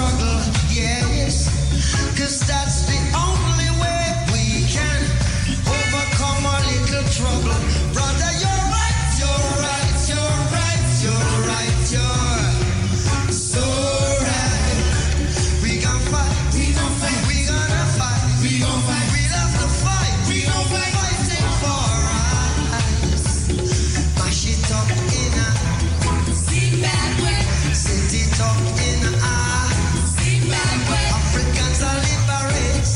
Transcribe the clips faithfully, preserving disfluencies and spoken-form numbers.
struggle, yes, 'cause that's the only way we can overcome our little trouble. Brother, you're right, you're right, you're right, you're right, you're so right. We gon' fight, we gon' fight, we gonna fight, we gon' fight, we love to fight, we gon' fight, fighting for our rights. Mash it up in a see bad way, set it up in a see bad way. Africans are liberate.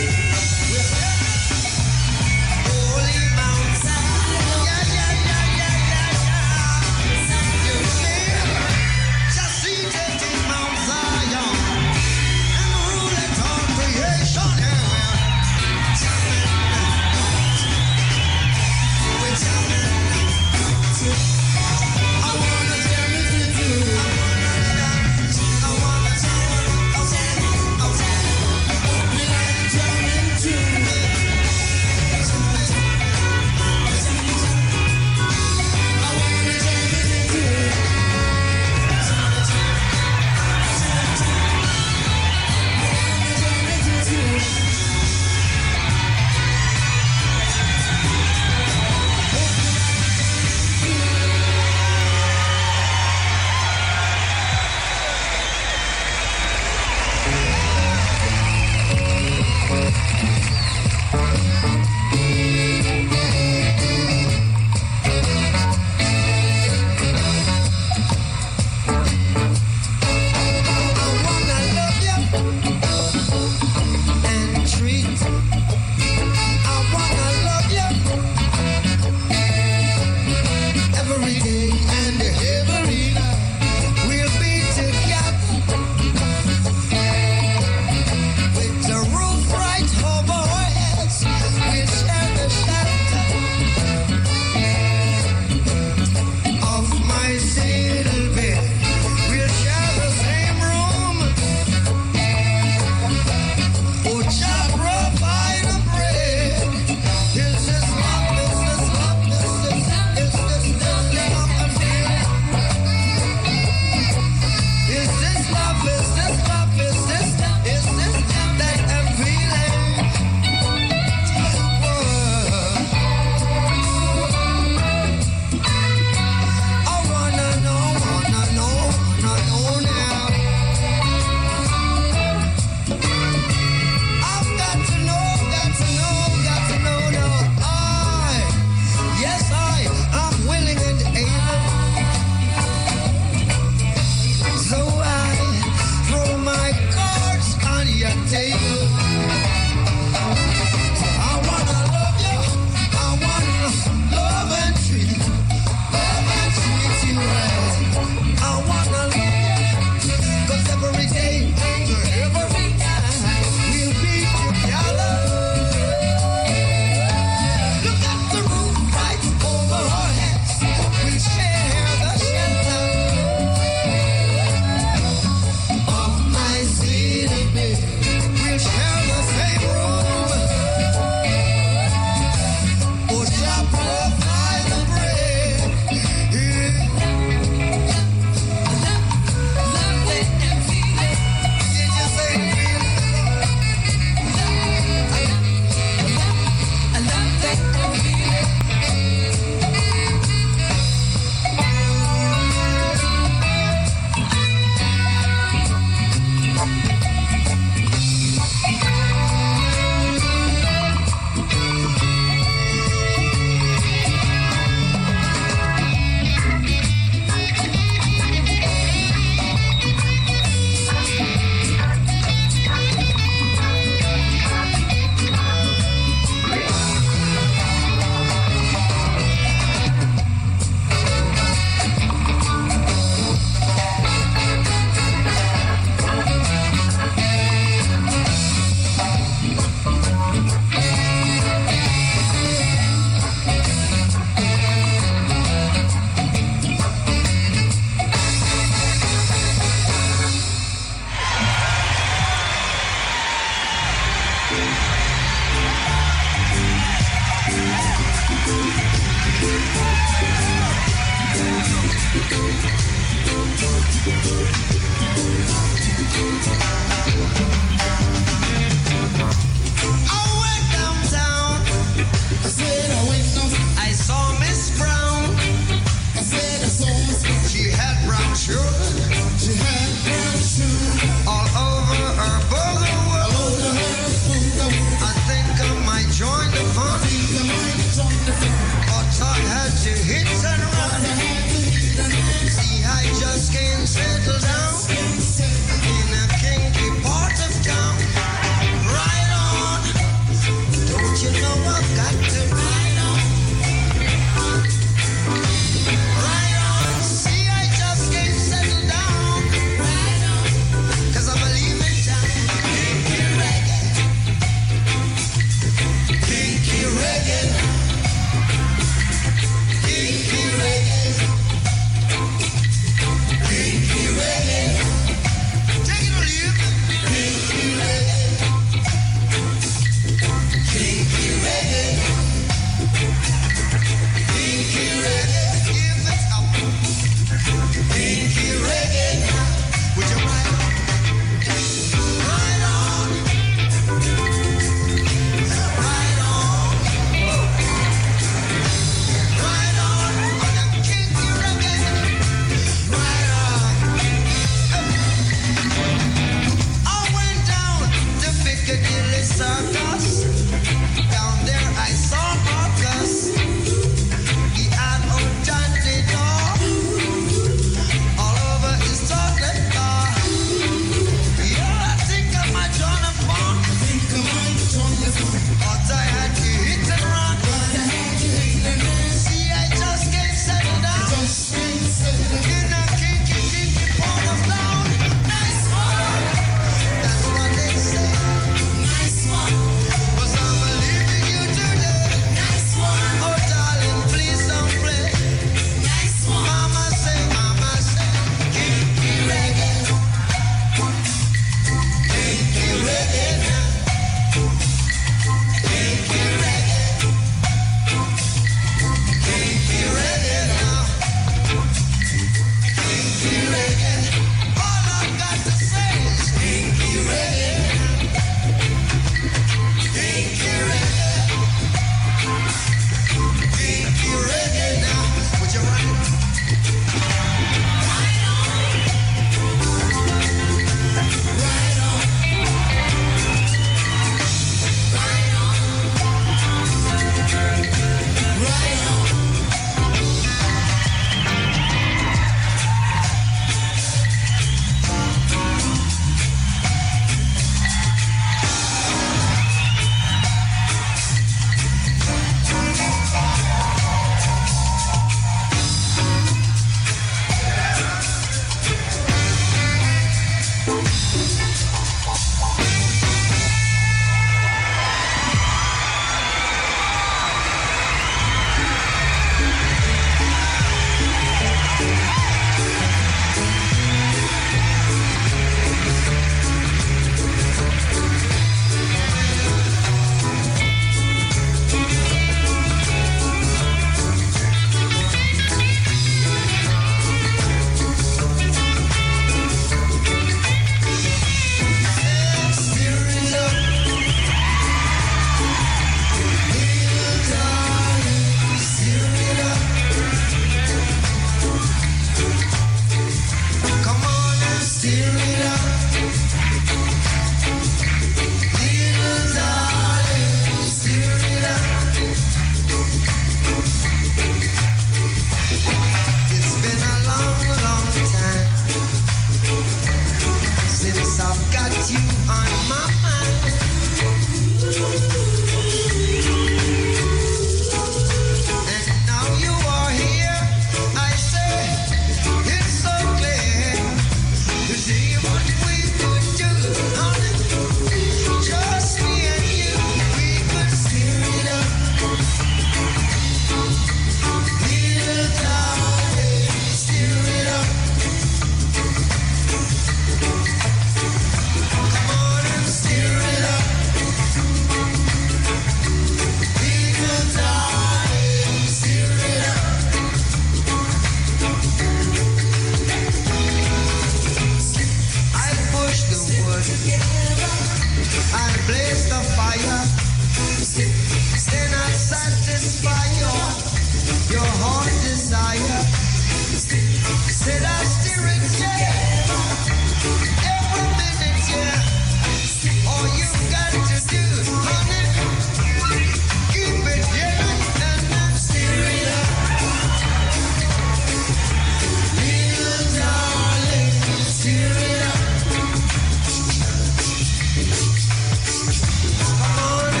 Come on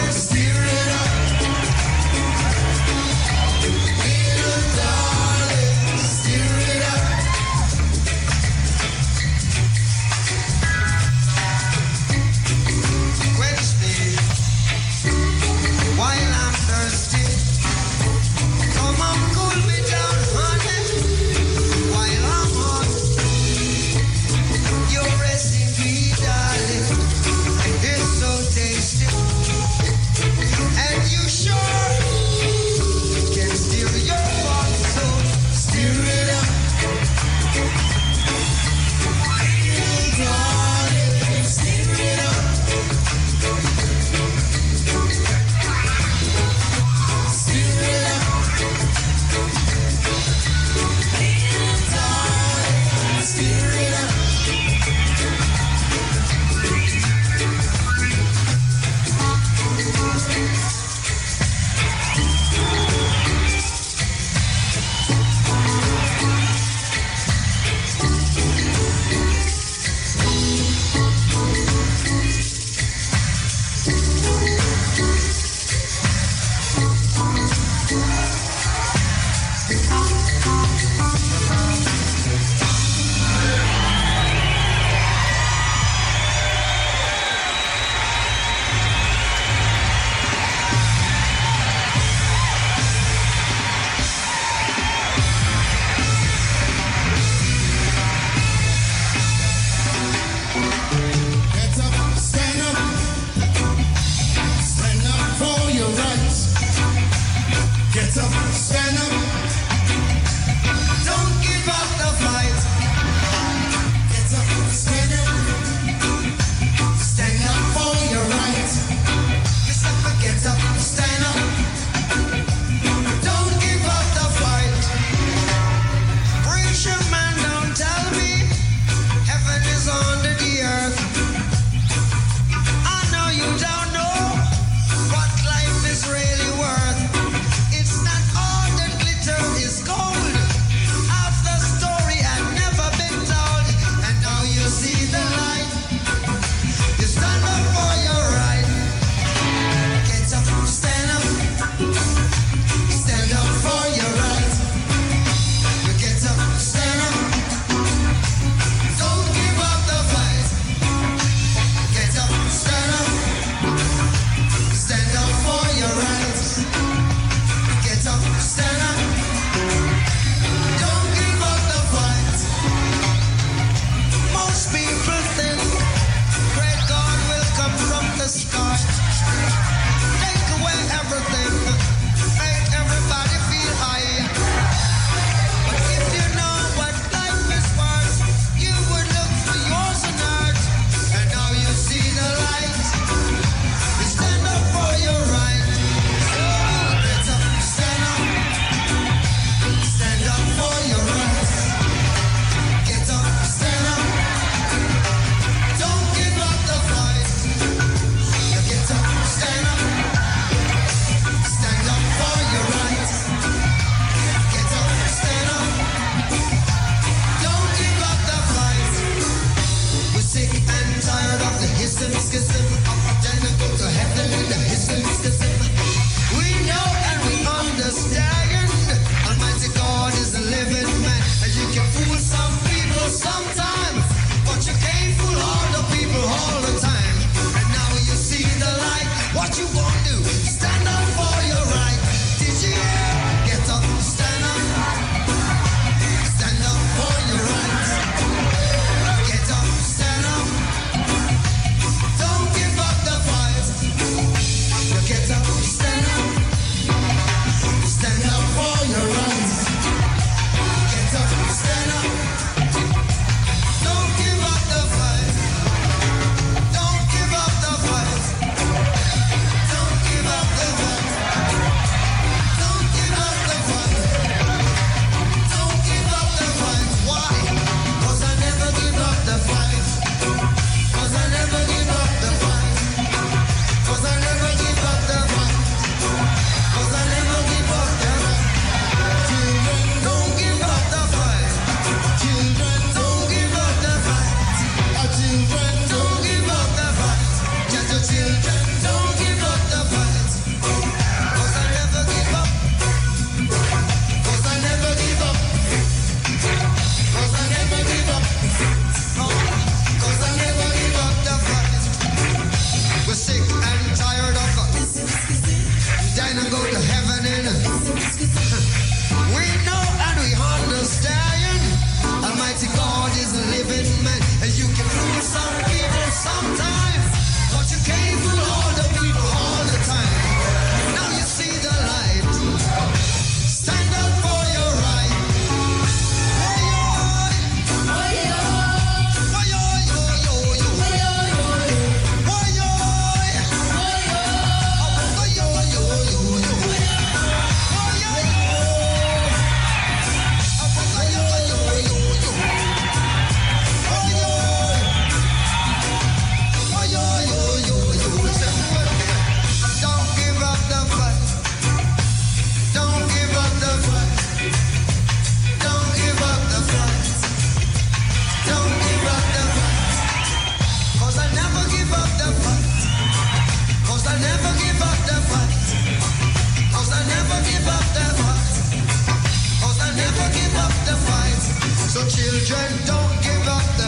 strength. Don't give up the,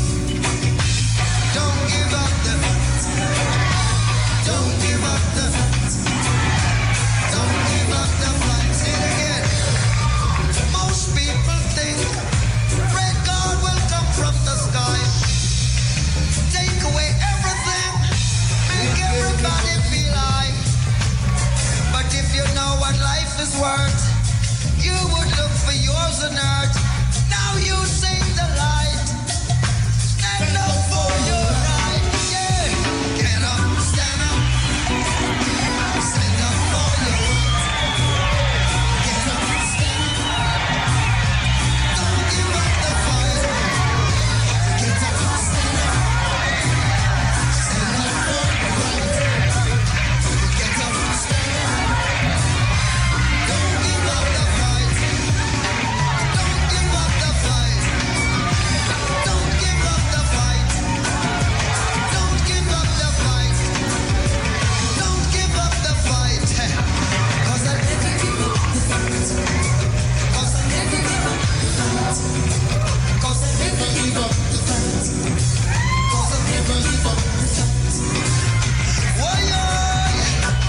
don't give up the, don't give up the, don't give up the fight. Say it again. Most people think red God will come from the sky, take away everything, make everybody feel high. But if you know what life is worth, you would look for yours on earth. Now you see the light. Stand up for your right. Yeah. Get up, stand up. Stand up for your right. Get up, stand up. Don't give up the fight. Get up, stand up. Stand up for your right. Get up, stand up. Don't give up the fight. Don't give up the fight. Don't give up the fight. Don't give up the fight. Don't give up the fight. 'Cause I never give up the fight. 'Cause I never give up the fight. 'Cause I never give up the fight. 'Cause I never give up the fight. Oh yeah.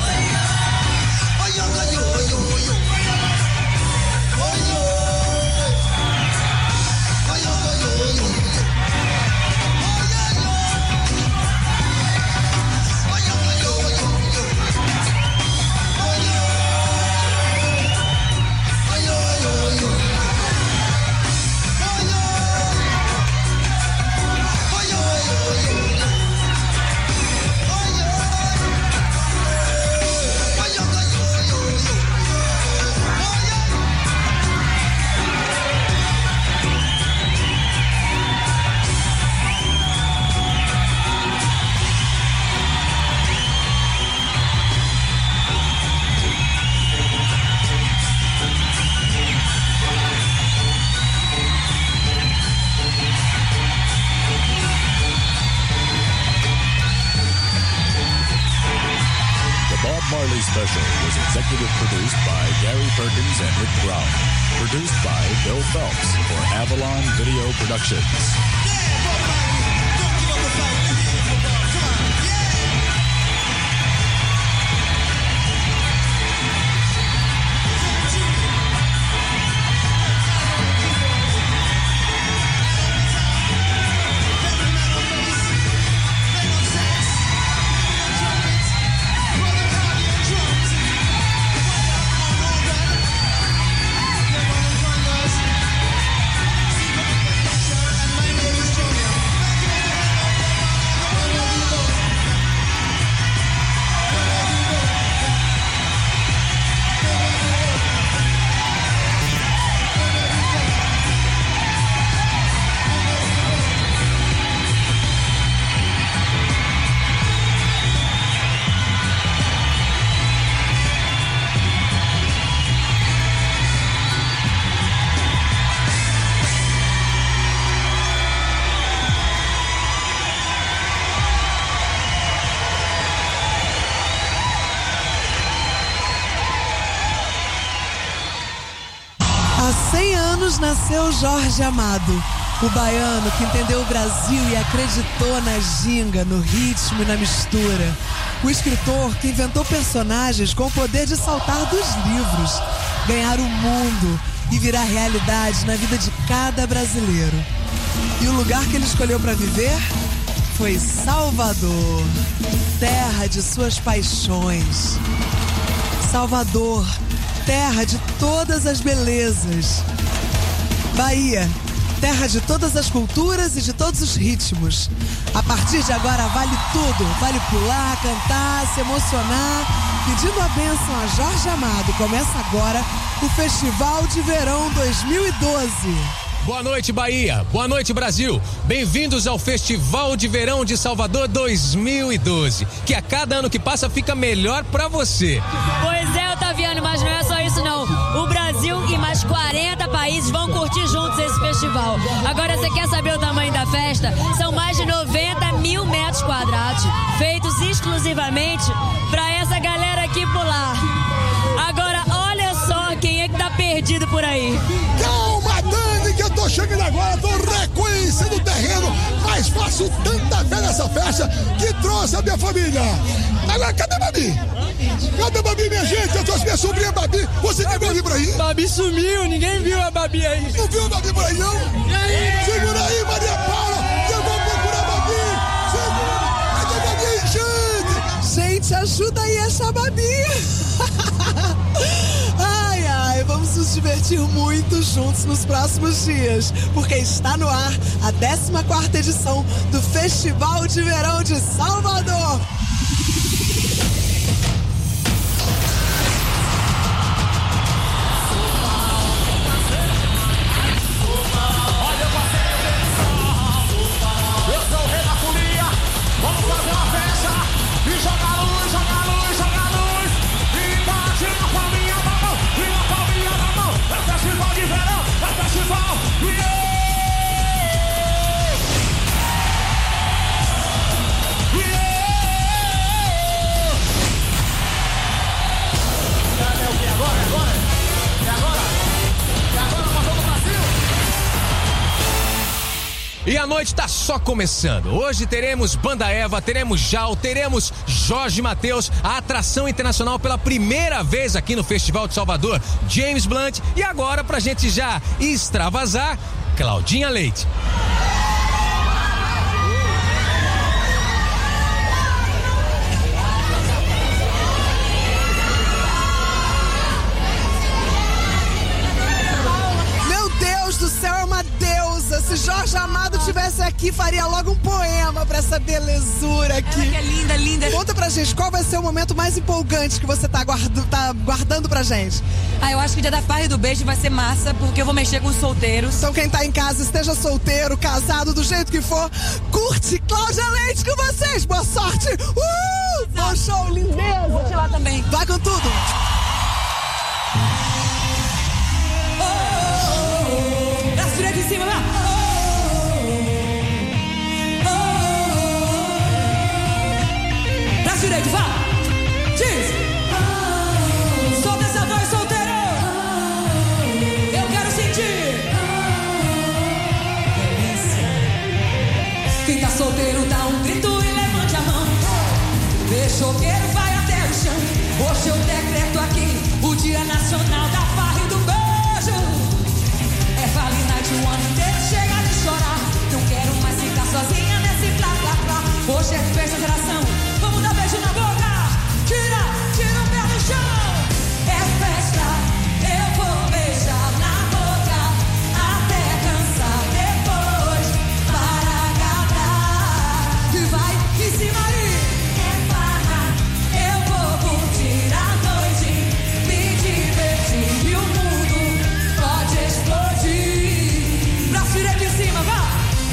Oh yeah, yo yo yo yo. Oh yeah. Oh yo yo yo yo. Oh yeah yo. Oh yo yo yo yo. Oh yeah. Oh yo yo yo. Oh yeah. Oh yo yo yo. Oh yeah. Oh yo yo yo yo. Oh yeah. The Bob Marley Special was executive produced by Gary Perkins and Rick Brown. Produced by Bill Phelps for Avalon Video Productions. Há cem anos nasceu Jorge Amado, o baiano que entendeu o Brasil e acreditou na ginga, no ritmo e na mistura. O escritor que inventou personagens com o poder de saltar dos livros, ganhar o mundo e virar realidade na vida de cada brasileiro. E o lugar que ele escolheu para viver foi Salvador, terra de suas paixões. Salvador, terra de todas as belezas. Bahia, terra de todas as culturas e de todos os ritmos. A partir de agora vale tudo. Vale pular, cantar, se emocionar. Pedindo a bênção a Jorge Amado. Começa agora o Festival de Verão dois mil e doze. Boa noite, Bahia. Boa noite, Brasil. Bem-vindos ao Festival de Verão de Salvador dois mil e doze, que a cada ano que passa fica melhor pra você. Pois é, Otaviano, mas não é só isso não. O Brasil e mais quarenta países vão curtir juntos esse festival. Agora, você quer saber o tamanho da festa? São mais de noventa mil metros quadrados, feitos exclusivamente pra essa galera aqui pular. Agora, olha só quem é que tá perdido por aí. Calma, Dani, que eu tô tô chegando agora, tô reconhecendo o terreno, mas faço tanta fé nessa festa que trouxe a minha família. Agora, cadê Babi? Cadê Babi, minha gente? Eu trouxe minha sobrinha Babi. Você tem Babi por aí? Babi sumiu, ninguém viu a Babi aí. Não viu a Babi por aí, não? E aí? Segura aí, Maria Paula, que eu vou procurar a Babi. Segura, cadê a Babi aí, gente? Gente, ajuda aí a achar a Babi. Ai, ai, vamos nos divertir muito juntos nos próximos dias, porque está no ar a décima quarta edição do Festival de Verão de Salvador. E a noite tá só começando. Hoje teremos Banda Eva, teremos Jal, teremos Jorge Mateus, a atração internacional pela primeira vez aqui no Festival de Salvador, James Blunt, e agora, pra gente já extravasar, Claudinha Leite. Se Jorge Amado tivesse aqui, faria logo um poema pra essa belezura aqui. Ela que é linda, linda. Conta pra gente, qual vai ser o momento mais empolgante que você tá, guardo, tá guardando pra gente? Ah, eu acho que o dia da farra e do beijo vai ser massa, porque eu vou mexer com os solteiros. Então quem tá em casa, esteja solteiro, casado, do jeito que for, curte Cláudia Leite com vocês. Boa sorte! Uh! Bom show, lindeza! Curte lá também. Vai com tudo! Braço direito em cima, vai! Direito, vá! Diz! Solta essa voz, solteiro! Eu quero sentir! Quem tá solteiro dá um grito e levante a mão. Beijoqueiro vai até o chão. Hoje eu decreto aqui o Dia Nacional da Farra e do Beijo. É Vale Night o ano inteiro, chega de chorar. Não quero mais ficar sozinha nesse plá, plá, plá. Hoje é festa, geração. Vamos dar beijo na boca. Tira, tira o pé do chão. É festa, eu vou beijar na boca até cansar, depois para acabar. E vai em cima aí. É farra, eu vou curtir a noite, me divertir e o mundo pode explodir. Braço direito em cima, vai.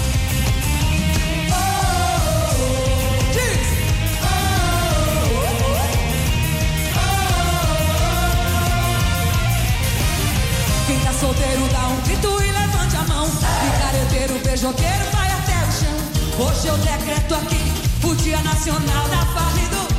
Quem tá solteiro dá um grito e levante a mão. Picareteiro, beijoqueiro vai até o chão. Hoje eu decreto aqui o Dia Nacional da Farra e do...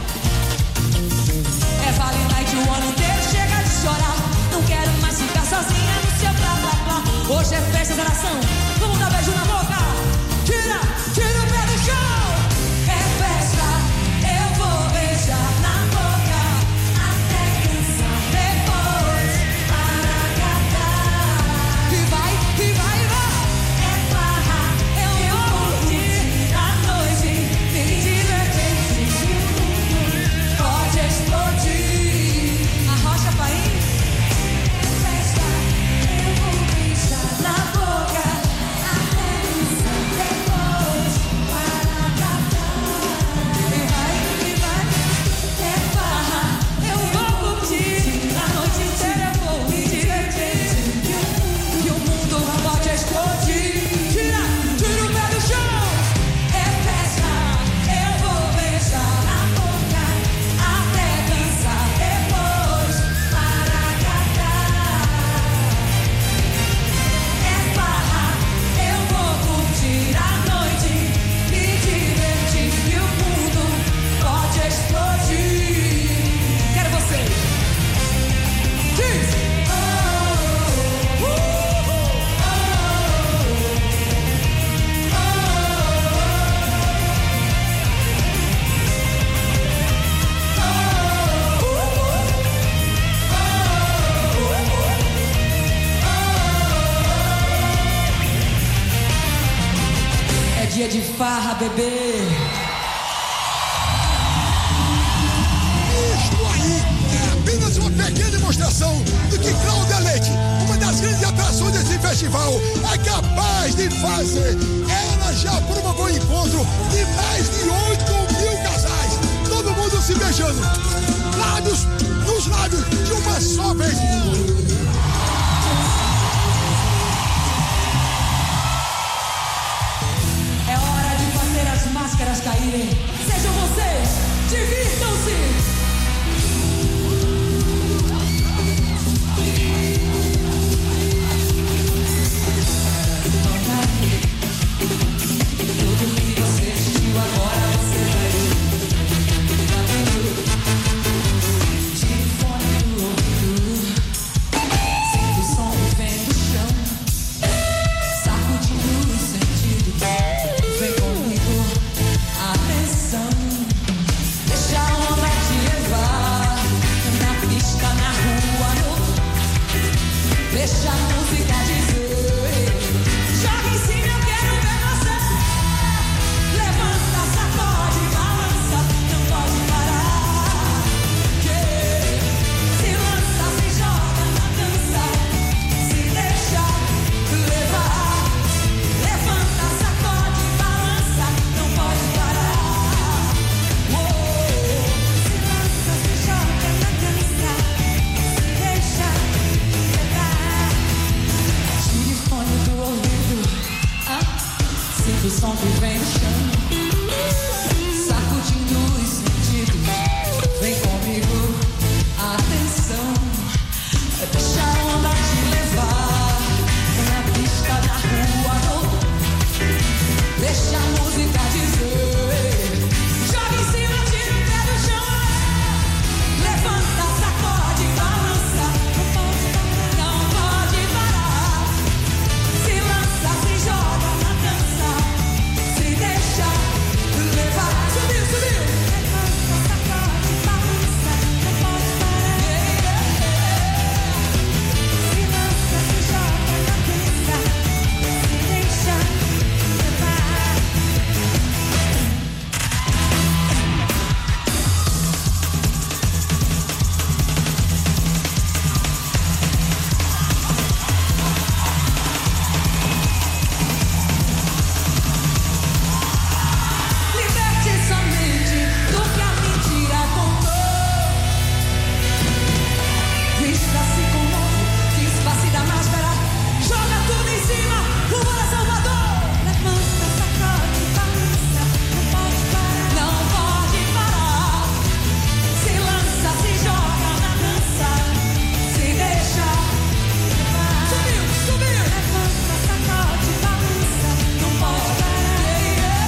É Vale Night o ano inteiro, chega de chorar. Não quero mais ficar sozinha no seu blá blá blá. Hoje é festa, geração, vamos dar beijo na boca. Tira, tira o pé do chão. É festa, eu vou beijar na boca até cansar, depois para acabar. E vai, e vai, e vai. É farra, eu vou curtir a noite, me divertir, pode explodir. Arrocha, pai. É festa, eu vou beijar na boca até dia de farra, bebê. Isto aí é apenas uma pequena demonstração do que Cláudia Leite, uma das grandes atrações desse festival, é capaz de fazer. Ela já provocou o encontro de mais de oito mil casais, todo mundo se beijando, lábios nos lábios de uma só vez. É hora de fazer as máscaras caírem. Sejam vocês, divirtam-se. Tudo que você assistiu agora você vai ver. Tire o fone do ouvido, sinta o som que vem do chão, sacudindo os sentidos. Vem comigo, atenção, deixa a onda te levar, na pista, na rua, no... deixa a música dizer. Joga em cima, eu quero ver você. Levanta, sacode, balança, não pode parar. Yeah. Se lança, se joga na dança, se deixa levar. Levanta, sacode, balança, não pode parar. Uou. Se lança, se joga na dança, se deixa levar. Tire o fone do ouvido, ah, sinta o som que vem do chão, sacudindo os sentidos. Vem comigo, atenção, deixa a onda te levar, na pista, na rua, no... deixa a música dizer. Joga em cima, tira o pé do chão, levanta, sacode, balança, não pode parar, não pode parar. Se lança, se joga na dança, se deixa levar. Subiu, subiu. Levanta, sacode, balança, não pode parar. Se lança, se joga na dança, se deixa levar. Liberte sua mente do que a mentira contou. Vista-se com novo, desface da máscara, joga tudo em cima, rumo a Salvador. Levanta, sacode, balança, não pode parar, não pode parar. Se lança, se joga na dança, se deixa levar. Subiu, subiu. Levanta, sacode, balança, não pode parar.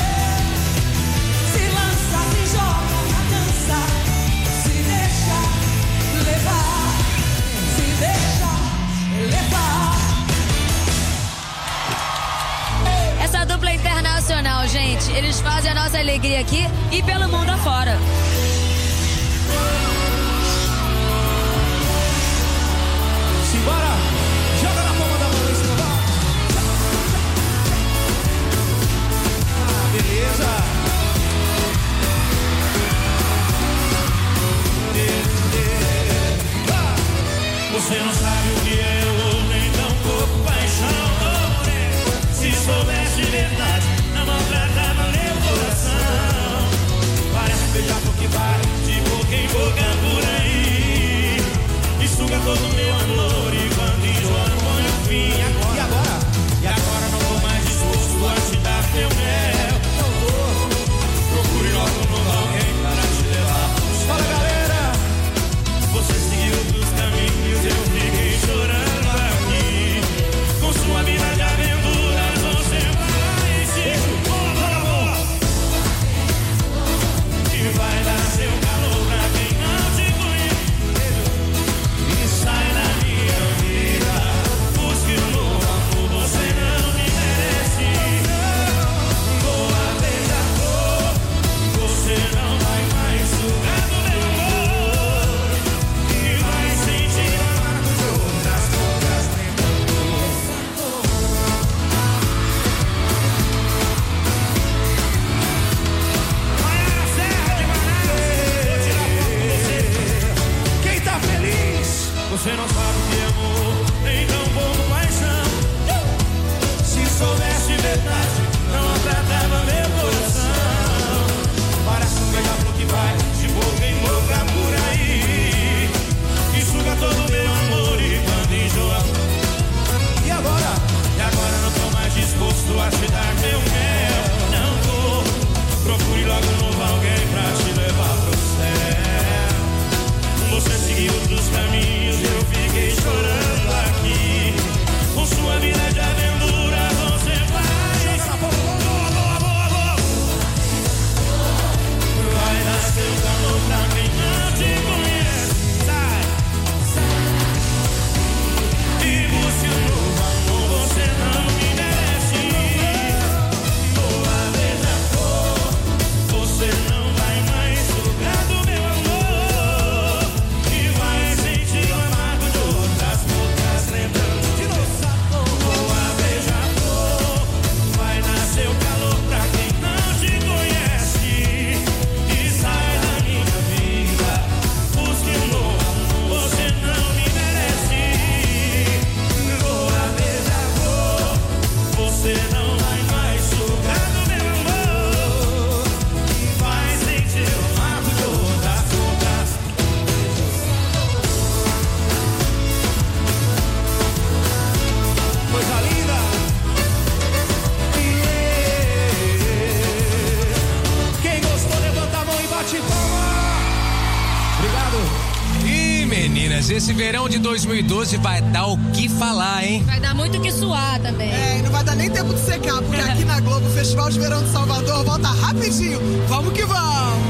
Se lança, se joga na dança, se deixa levar, se deixa levar. Essa dupla internacional, gente, eles fazem a nossa alegria aqui e pelo mundo afora. Simbora! Joga na palma da mão, esse não. Ah, beleza! Você não sabe o que é eu nem tão pouco paixão. Se soubesse de verdade, não maltratava meu coração. Parece beijar porque vai de boca em boca por aí e suga todo o meu amor. E quando enjoa, põe o fim. Agora, e agora? E agora não vou mais disposto a te dar teu mel. Não vou. Procure logo no alguém para te levar. Fala, galera! Você seguiu outros caminhos, eu fiquei chorando aqui. Com sua vida de aventuras, você vai se bola, bola, bola. E vai dar seu calor pra quem não te conhece. E sai da minha vida. Rapaz, esse verão de dois mil e doze vai dar o que falar, hein? Vai dar muito o que suar também. É, e não vai dar nem tempo de secar, porque aqui na Globo o Festival de Verão de Salvador volta rapidinho. Vamos que vamos!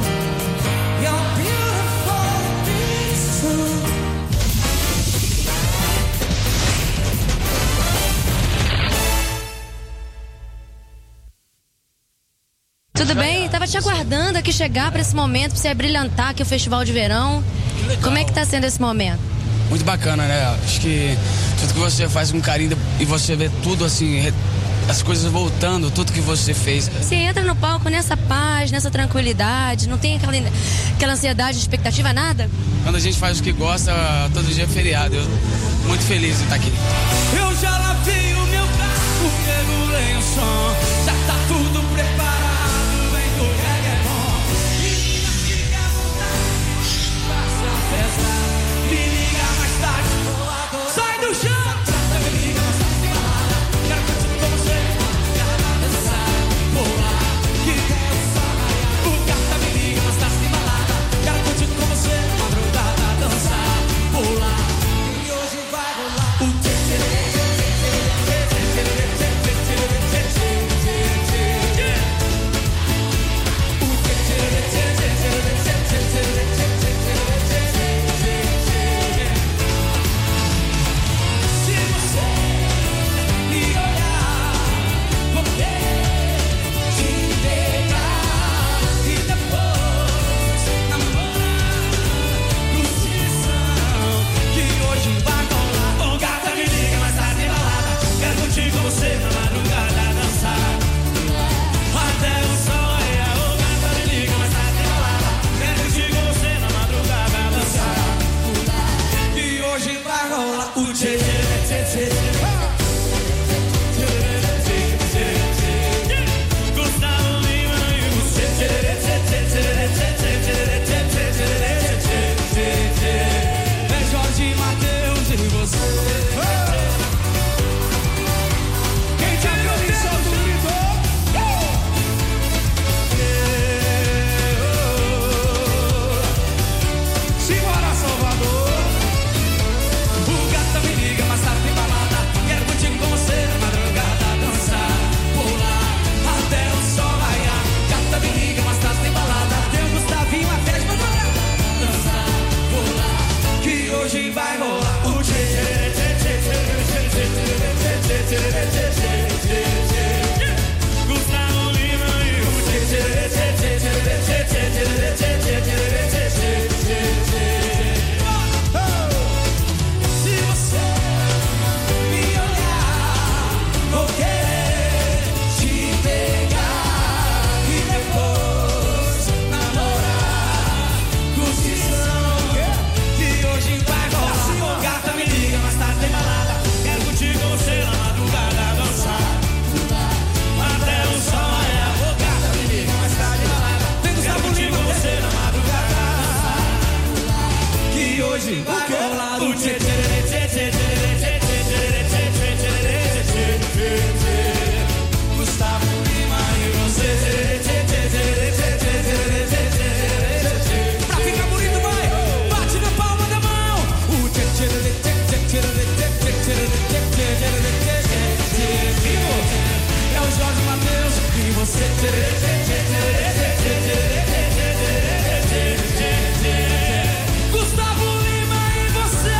Tudo bem? Tava te aguardando aqui chegar pra esse momento, pra você brilhantar aqui o Festival de Verão. Como é que tá sendo esse momento? Muito bacana, né? Acho que tudo que você faz com carinho e você vê tudo assim, re- as coisas voltando, tudo que você fez. Você entra no palco nessa paz, nessa tranquilidade, não tem aquela, aquela ansiedade, expectativa, nada? Quando a gente faz o que gosta, todo dia é feriado. Eu muito feliz de estar aqui. Eu já lavei o meu carro, regulei o som, já tá tudo preparado, vem que o reggae é bom. Menina, fica à vontade, faça a festa, me liga mais tarde, sai do chão. Me liga mais tarde, sem balada, quero curtir com você, quero dançar, pular, que der o sol raiar. O gata me liga mais tarde, sem balada, quero curtir com você, madrugada, dançar, pular, e hoje vai rolar o tchê tchê tchê tchê tchê tchê tchê tchê tchê tchê. Se você me olhar, vou querer te pegar e depois namorar, curtição que hoje vai rolar. Ô gata, me liga mais tarde balada, quero curtir com você na madrugada, dançar até o sol raiar. Ô gata, me liga mais tarde balada, quero curtir com você na madrugada, dançar que hoje vai rolar o tchê tchê tchê tchê tchê. Gustavo Lima e você. É Jorge Mateus e você. Quem te abriu solta o grito. Simbora, Salvador. O gata me liga, mas tá tem balada. Quero curtir com você na madrugada, dançar, pular até o sol raiar. Gata me liga, mas tá tem balada. Tem o Gustavinho até de madrugada, dançar, pular, que hoje vai rolar o tchê tchê tchê tchê tchê tchê tchê tchê tchê tchê. Gustavo Lima e o tchê tchê tchê tchê tchê tchê tchê tchê tchê tchê tchê. Se você me olhar, vou querer te pegar e depois namorar, curtição que hoje vai rolar. Ô gata, me liga, mas tá tem balada, quero curtir com você na madrugada, dançar até o sol raiar. Ô gata, me liga, mas tá tem balada, quero curtir com você na madrugada, que hoje vai rolar o tchê tchê tchê tchê tchê tchê tchê tchê tchê tchê. Gustavo Lima e você. Pra ficar bonito, vai, bate na palma da mão. O tchê tchê tchê tchê tchê tchê tchê tchê tchê. É o Jorge Mateus e você. Gustavo Lima e você.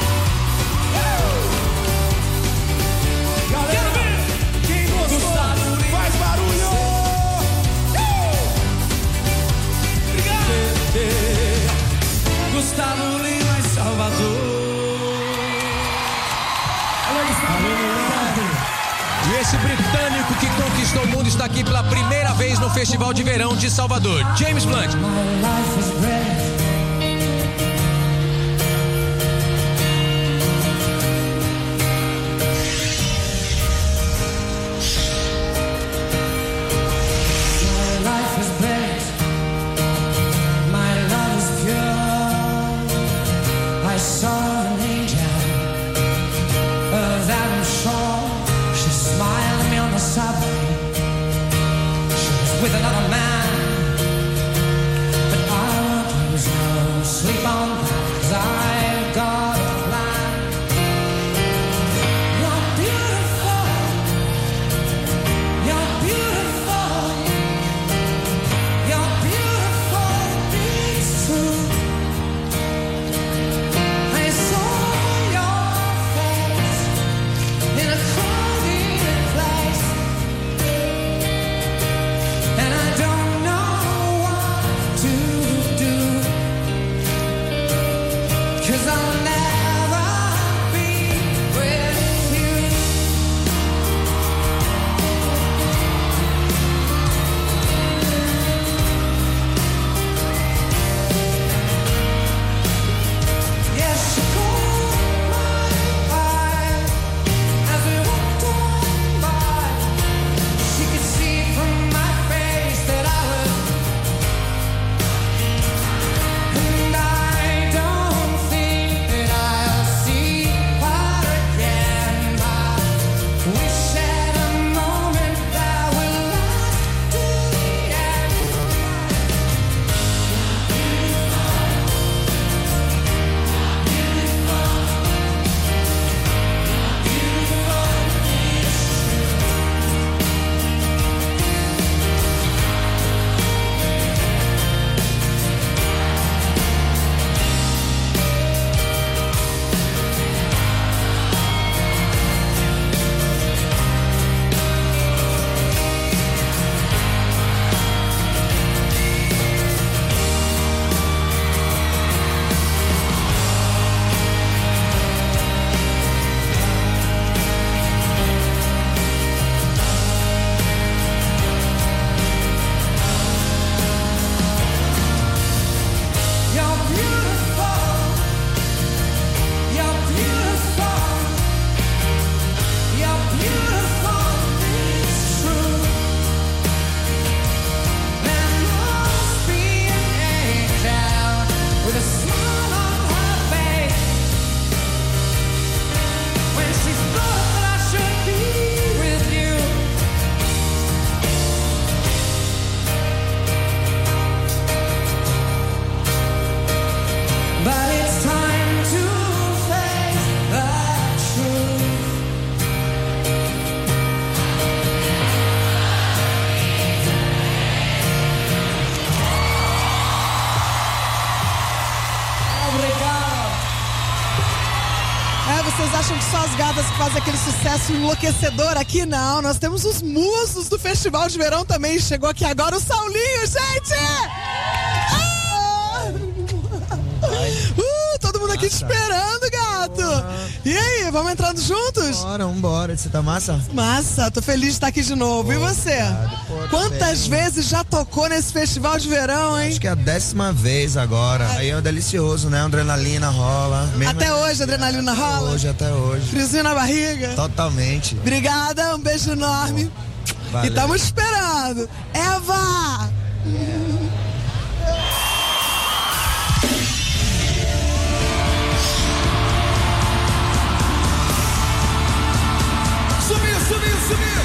Quero ver quem gostou. Faz barulho. Obrigado. Gustavo Lima em Salvador. E esse britânico que conquistou o mundo está aqui pela primeira vez no Festival de Verão de Salvador, James Blunt. With another man, but I won't lose no sleep on that, 'cause I've got acham que só as gatas que fazem aquele sucesso enlouquecedor aqui? Não, nós temos os musos do Festival de Verão também. Chegou aqui agora o Saulinho, gente! Ah! Uh, todo mundo aqui te esperando, gato! E aí, vamos entrando juntos? Bora, vambora. Você tá massa? Massa, tô feliz de estar aqui de novo. Pô, e você? Pô, quantas bem. vezes já tocou nesse Festival de Verão, hein? Acho que é a décima vez agora. Ai. Aí é delicioso, né? Adrenalina rola. Mesmo até hoje a adrenalina até rola? Hoje, até hoje. Friozinho na barriga? Totalmente. Obrigada, um beijo enorme. Valeu. E estamos esperando. Eva! Subiu, subiu, subiu!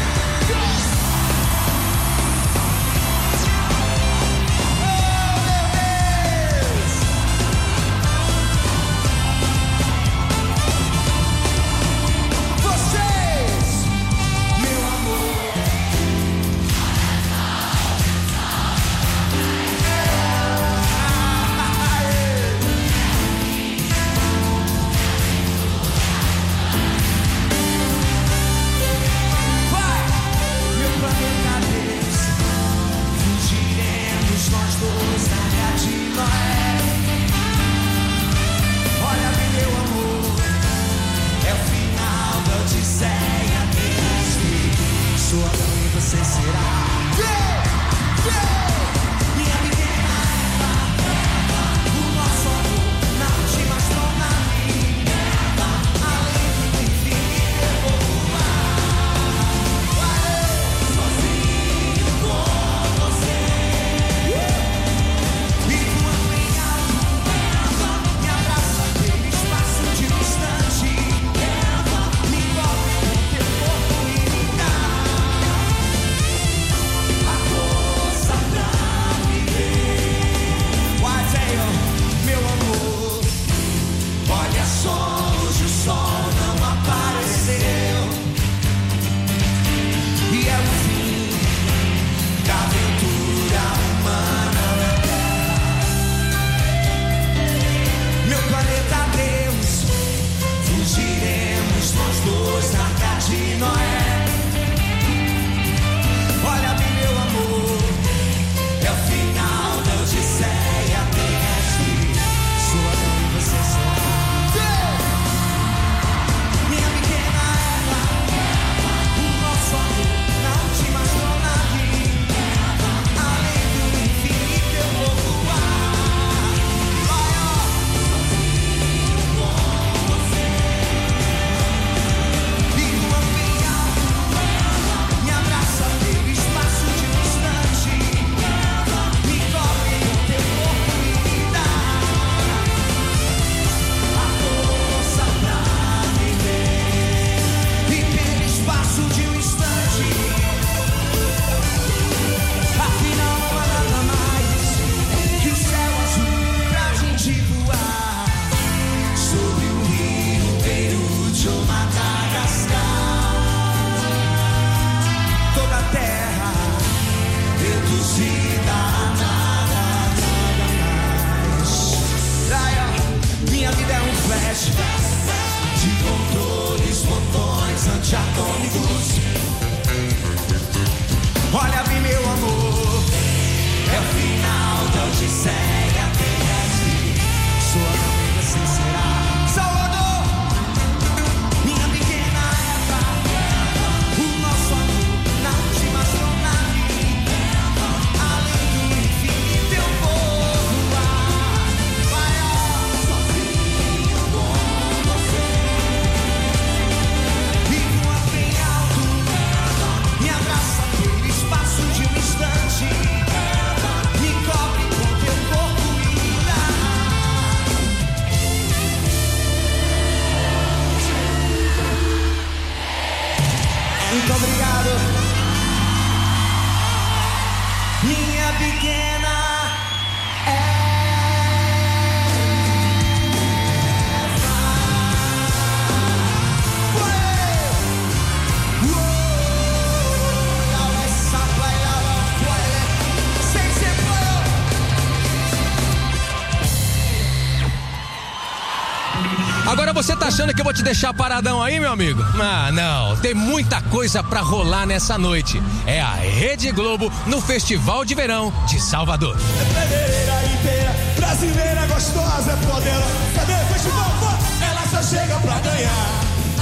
Agora você tá achando que eu vou te deixar paradão aí, meu amigo? Ah, não. Tem muita coisa pra rolar nessa noite. É a Rede Globo no Festival de Verão de Salvador. É pedreira inteira, brasileira gostosa, é poderosa. Cadê o festival? Ela só chega pra ganhar.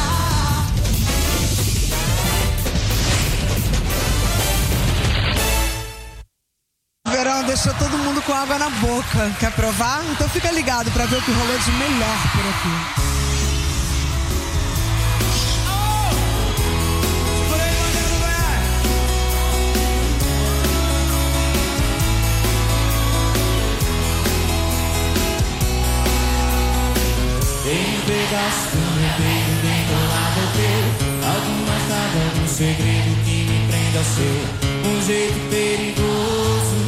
Verão deixou todo mundo com água na boca. Quer provar? Então fica ligado pra ver o que rolou de melhor por aqui. Tem um pedaço do meu peito bem colado ao teu. Alguma tábua, algum segredo que me prenda ao seu. Um jeito perigoso,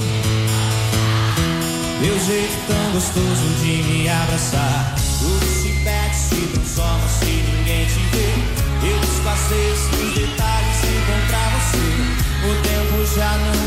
meu jeito tão gostoso de me abraçar. Tudo se perde, se transforma se ninguém te vê. Eu disfarcei os detalhes e encontrar você. O tempo já não